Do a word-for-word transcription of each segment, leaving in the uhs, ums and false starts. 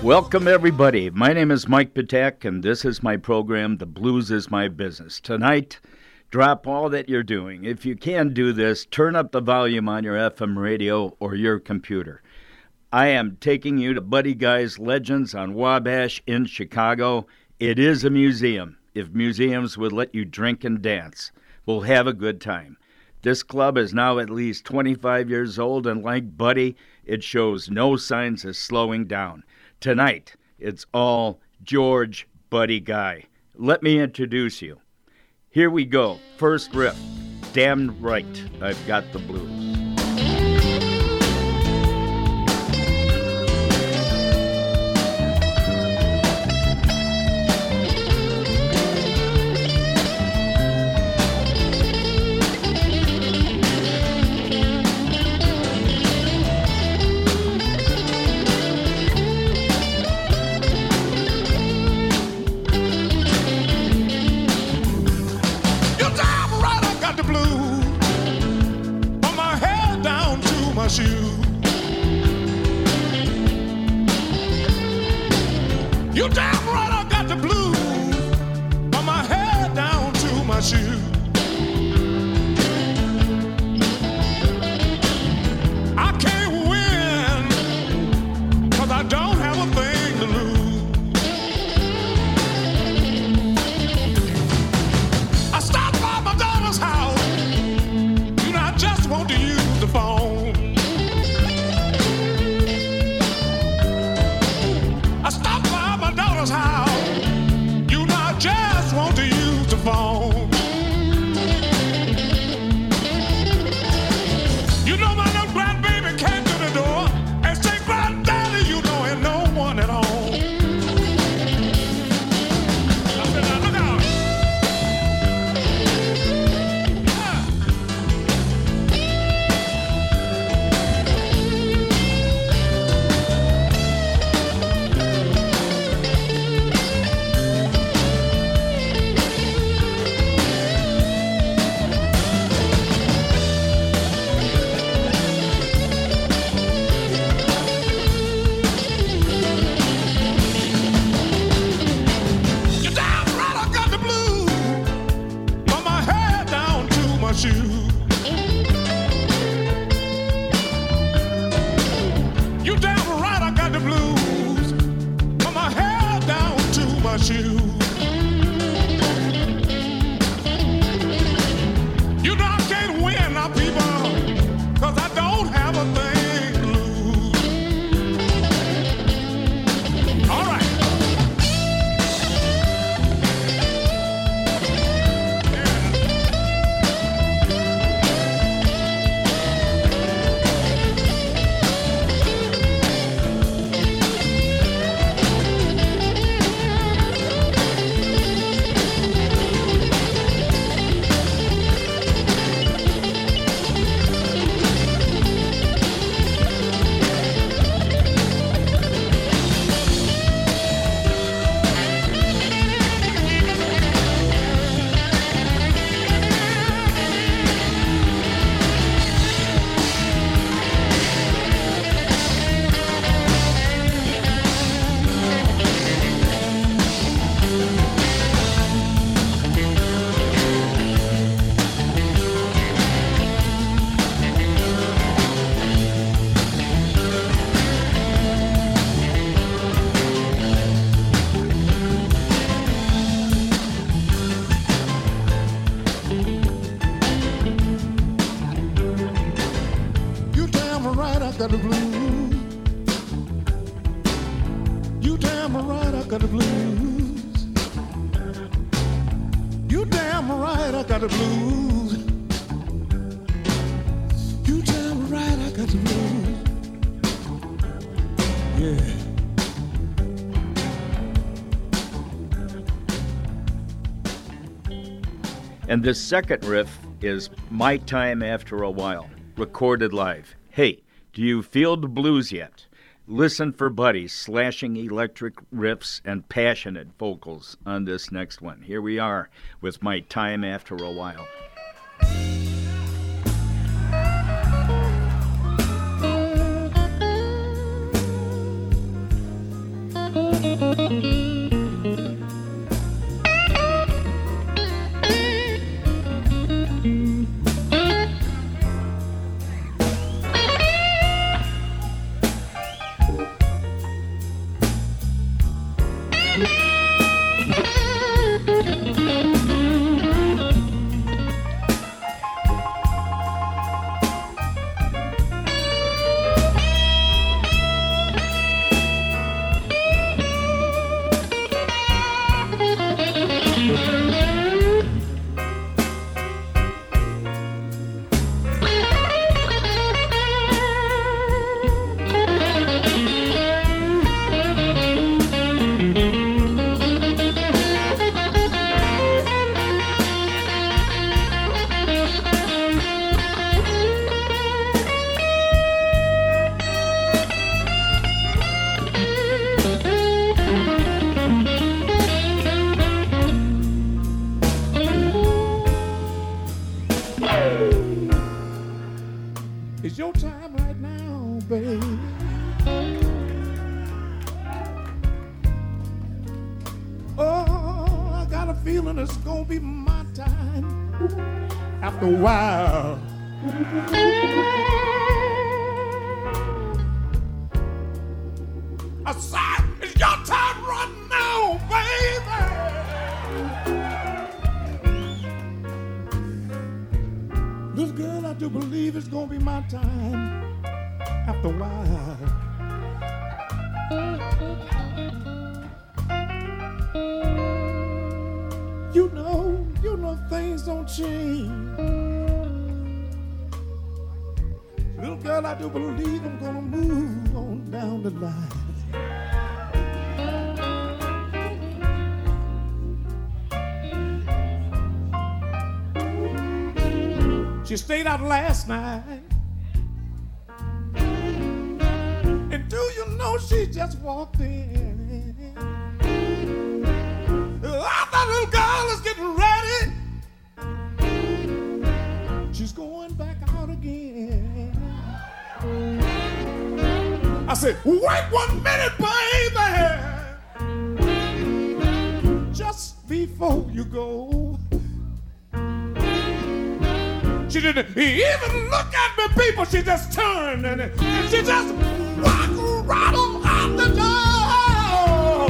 Welcome, everybody. My name is Mike Patek, and this is my program, The Blues is My Business. Tonight, drop all that you're doing. If you can do this, turn up the volume on your F M radio or your computer. I am taking you to Buddy Guy's Legends on Wabash in Chicago. It is a museum. If museums would let you drink and dance, we'll have a good time. This club is now at least twenty-five years old, and like Buddy, it shows no signs of slowing down. Tonight, it's all George Buddy Guy. Let me introduce you. Here we go. First riff. Damn right, I've got the blues. You damn right I got the blues from my head down to my shoes. I can't win 'cause I don't have a thing to lose. I stopped by my daughter's house, you know I just want to use the phone. House. You know I just want to use the phone. You know my little grandbaby came to the door and said, "Granddaddy, you know ain't no one at home." I said, "Now look out." You damn right I got the blues from my head down to my shoes. You know I can't win now, people, 'cause I don't have a thing to lose. All right. Got the blues. You damn right I got the blues. You damn right I got the blues. You damn right I got the blues. Yeah. And this second riff is My Time After a While, recorded live. Hey, do you feel the blues yet? Listen for Buddy slashing electric riffs and passionate vocals on this next one. Here we are with My Time After a While. It's your time right now, baby. Oh, I got a feeling it's gonna be my time after a while. I said, it's your time right now, baby. Little girl, I do believe it's gonna be my time after a while. You know, you know things don't change. Little girl, I do believe I'm gonna move on down the line. She stayed out last night. And do you know she just walked in? Oh, that little girl is getting ready. She's going back out again. I said, wait one minute, baby. Just before you go. She didn't even look at me, people. She just turned and, and she just walked right on out the door.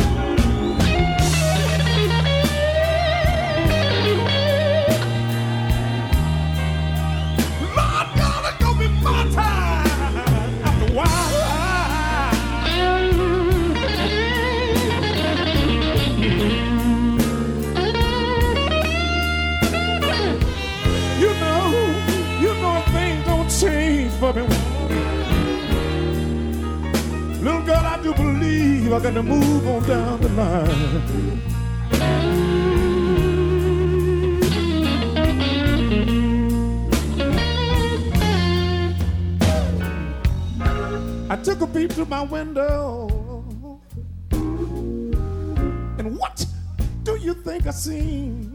Lord God, it's gonna be my time after a while. Change for me. Little girl, I do believe I got to move on down the line. I took a peep through my window, and what do you think I seen?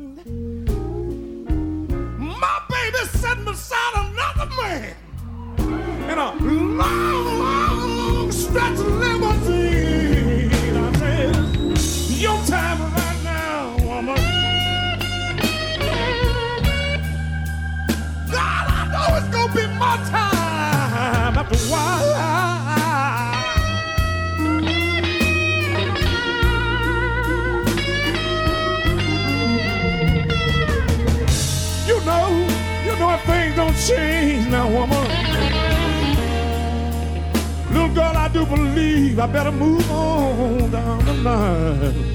My baby sitting beside another man in a long, long stretch limousine. I said, your time right now, woman. God, I know it's gonna be my time after a while. You know, you know if things don't change now, woman. Little girl, I do believe I better move on down the line.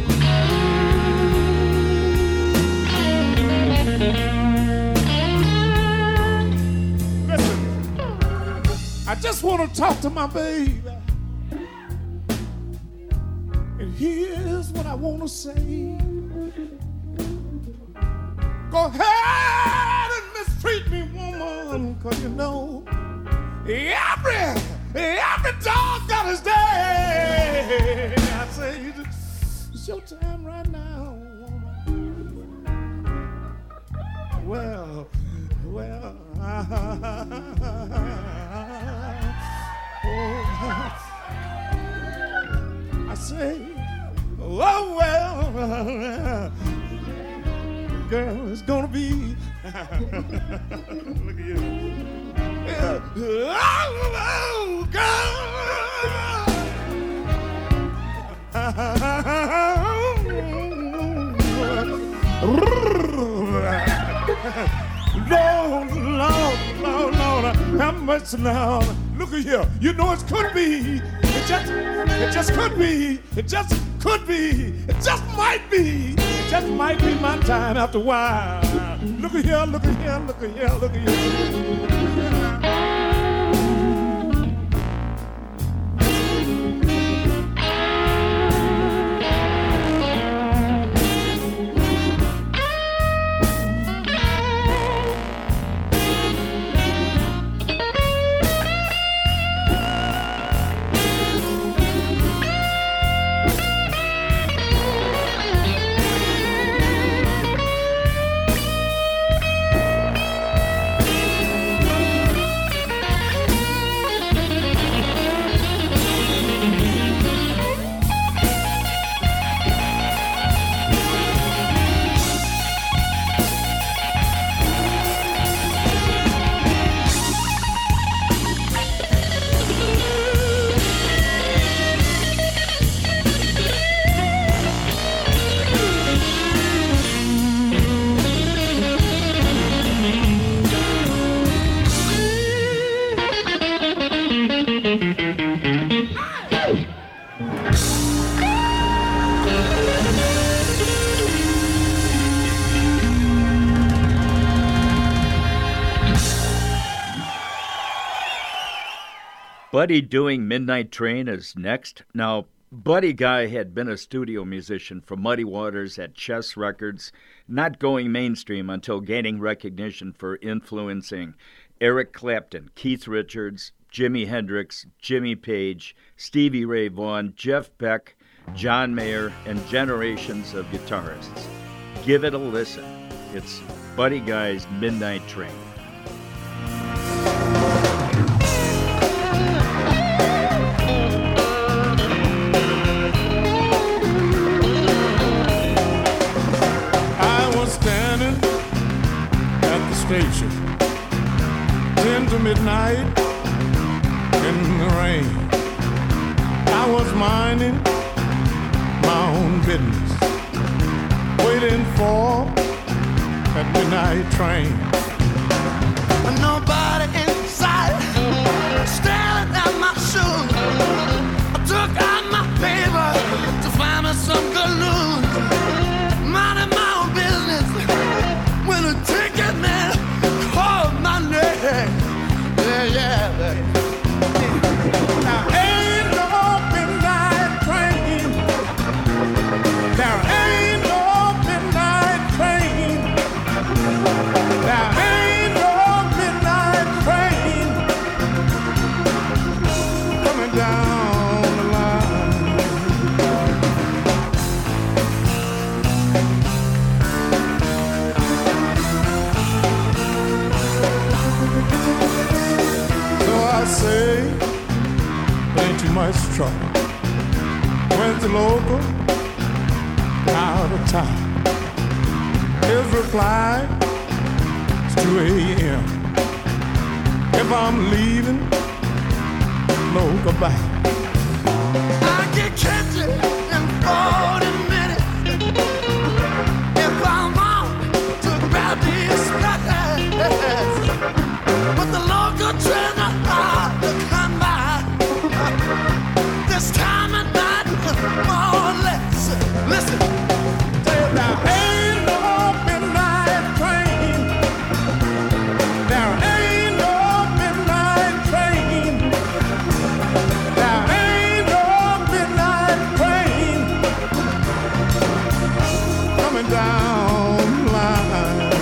Listen, I just want to talk to my baby. And here's what I want to say. Go ahead and mistreat me, woman, 'cause you know every Every dog got his day. I say, it's your time right now, woman. Well, well, oh, I say, oh, well, girl, it's gonna be. Look at you. Oh, girl. Lord, Lord, Lord, Lord, how much now? Look at here. You know it could be. It just, it just could be. It just could be. It just might be. It just might be my time after a while. Look at here, look at here, look at here, look at here. Buddy doing Midnight Train is next. Now, Buddy Guy had been a studio musician for Muddy Waters at Chess Records, not going mainstream until gaining recognition for influencing Eric Clapton, Keith Richards, Jimi Hendrix, Jimmy Page, Stevie Ray Vaughan, Jeff Beck, John Mayer, and generations of guitarists. Give it a listen. It's Buddy Guy's Midnight Train. Station, ten to midnight in the rain. I was minding my own business, waiting for that midnight train. Nobody inside, staring at my shoes. I took out my paper to find me some good news. Minding my own business when a ticket man called my name. Yeah, yeah. Now ain't no midnight train. There ain't no midnight train. There ain't no midnight train coming down the line. So I say, ain't too much trouble. Went to local, out of town. His reply is two a.m. If I'm leaving, no goodbye. I get catching in forty minutes. If I'm on to grab these snacks, but the local train are hard to come by. This time at night, more or less. Listen, there ain't no midnight train. There ain't no midnight train. There ain't no midnight train coming down the line.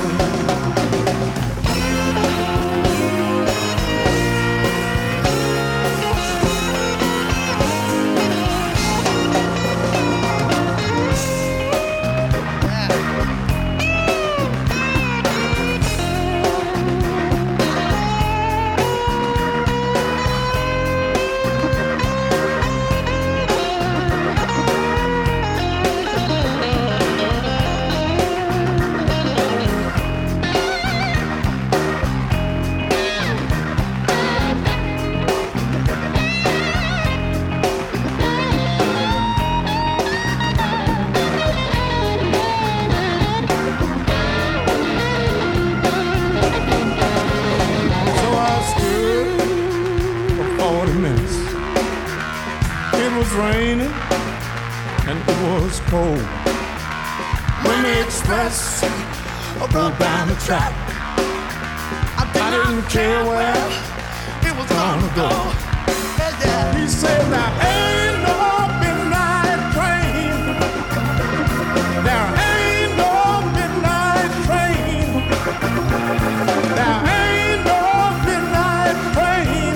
Raining and it was cold. when the express broke down the track. I didn't care where it was gonna go. He said, there ain't no midnight train. There ain't no midnight train. There ain't no midnight train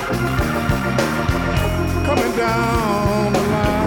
coming down the line.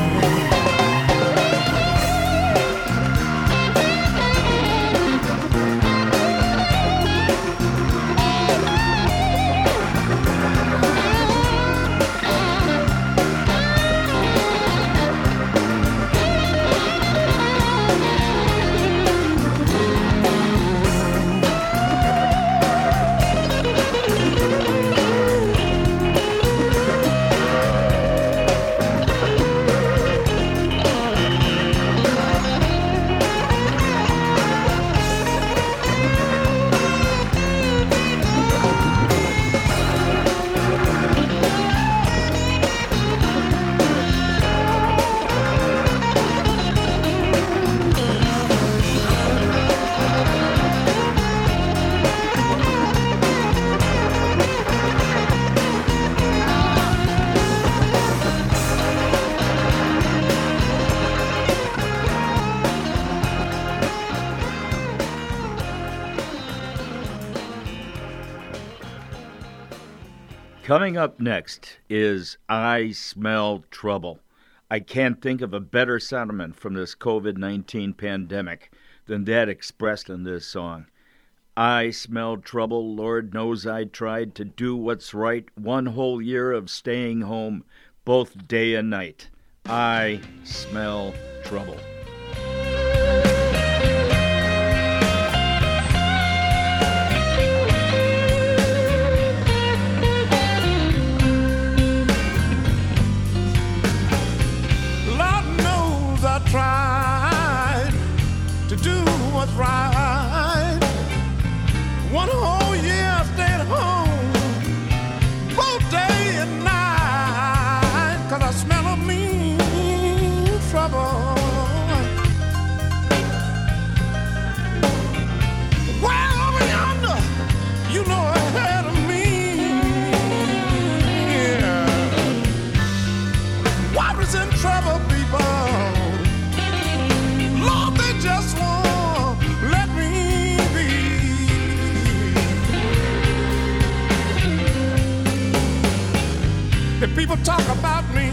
Coming up next is I Smell Trouble. I can't think of a better sentiment from this COVID nineteen pandemic than that expressed in this song. I smell trouble, Lord knows I tried to do what's right, one whole year of staying home, both day and night. I smell trouble. Tried to do what's right. One whole year I stayed home, both day and night, 'cause I smell a mean trouble. Way over yonder, you know ahead of me. Yeah. What is in trouble, people? Just won't let me be. The people talk about me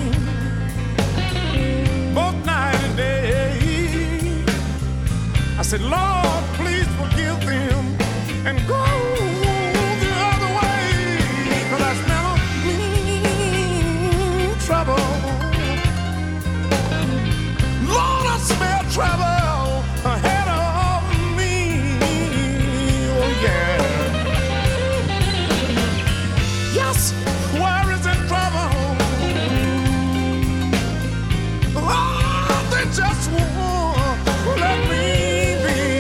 both night and day. I said, Lord, please forgive them and go the other way, 'cause I smell mean trouble. Lord, I smell trouble ahead of me, oh yeah. Yes, where is in trouble? Oh, they just won't let me be.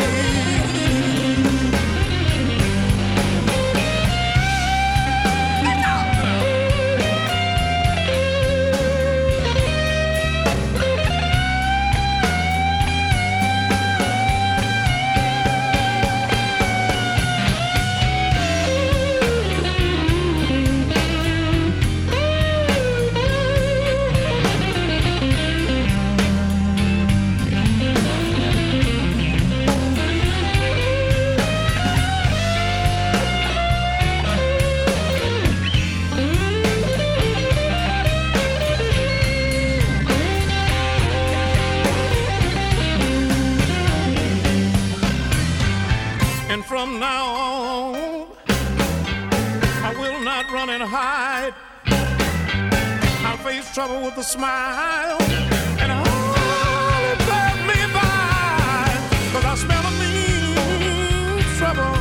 From now on, I will not run and hide. I'll face trouble with a smile, and all it pass me by, 'cause I smell a mean trouble.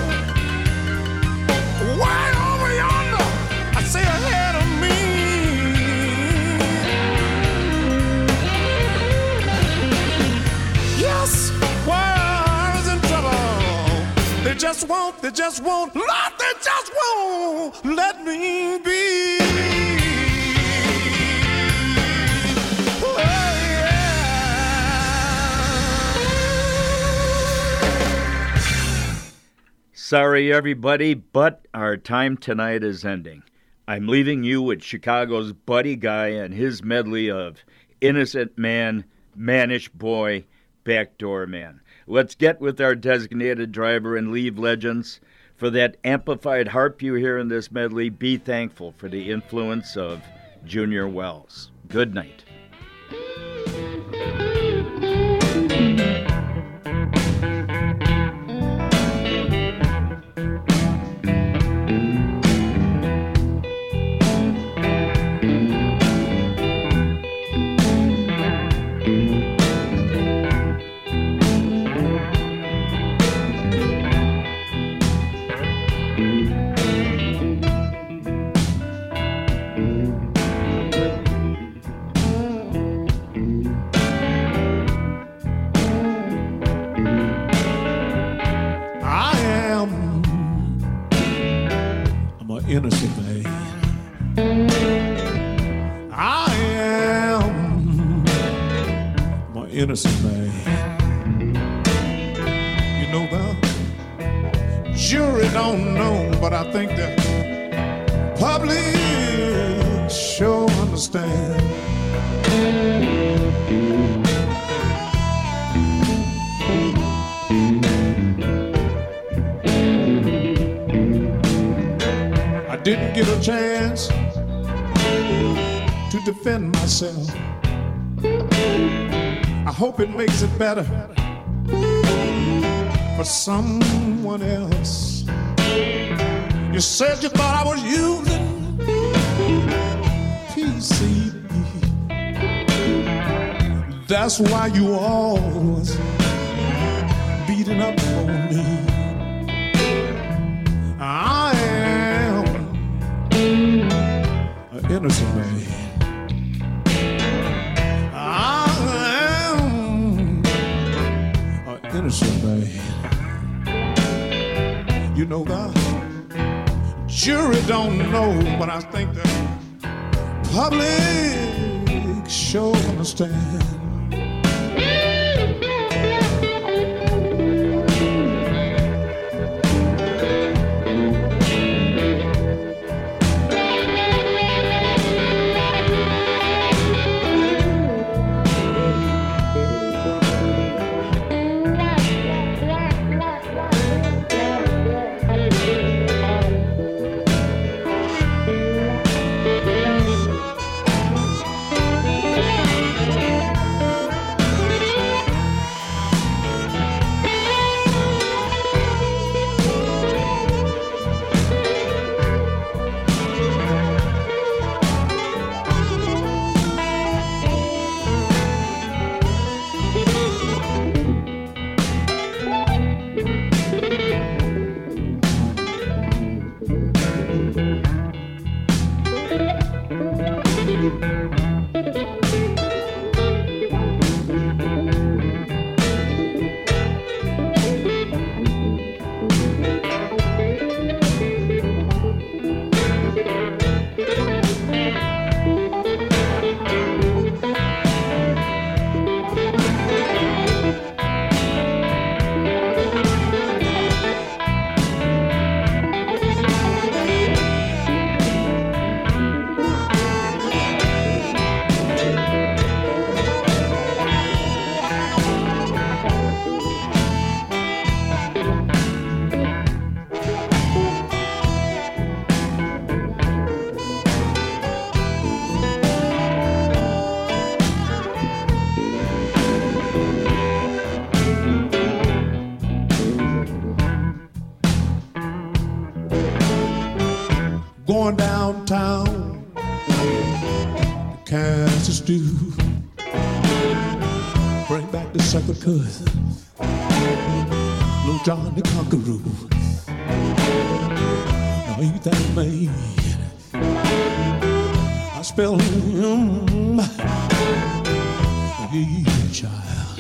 Way over yonder, I see ahead of me. Yes, where is in trouble? They just won't, they just won't, Lord, they just won't let me be. Oh, yeah. Sorry, everybody, but our time tonight is ending. I'm leaving you with Chicago's Buddy Guy and his medley of Innocent Man, Mannish Boy, Backdoor Man. Let's get with our designated driver and leave legends. For that amplified harp you hear in this medley, be thankful for the influence of Junior Wells. Good night. Innocent man. I am my innocent man. You know the jury don't know, but I think the public sure understand. Didn't get a chance to defend myself. I hope it makes it better for someone else. You said you thought I was using P C B. That's why you always beating up on me. I am an innocent man. I am an innocent man. You know the jury don't know, but I think the public sure understand. Going downtown to Kansas to bring back the second cousin, Little John the Conqueror. Now ain't that man? I spell him, yeah, child.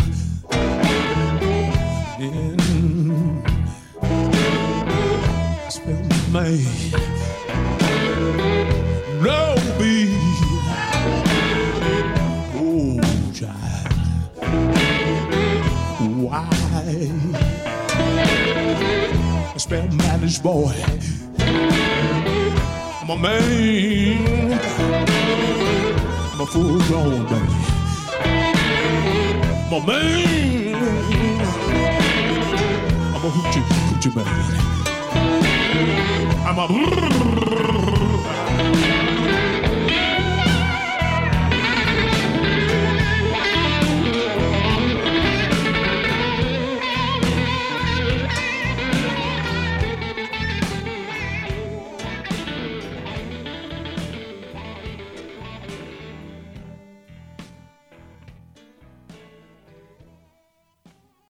And I spell him, man. No be, oh child, why? Spanish boy. I'm a man. I'm a full grown baby. I'm a man. I'm a hoochie hoochie baby. I'm a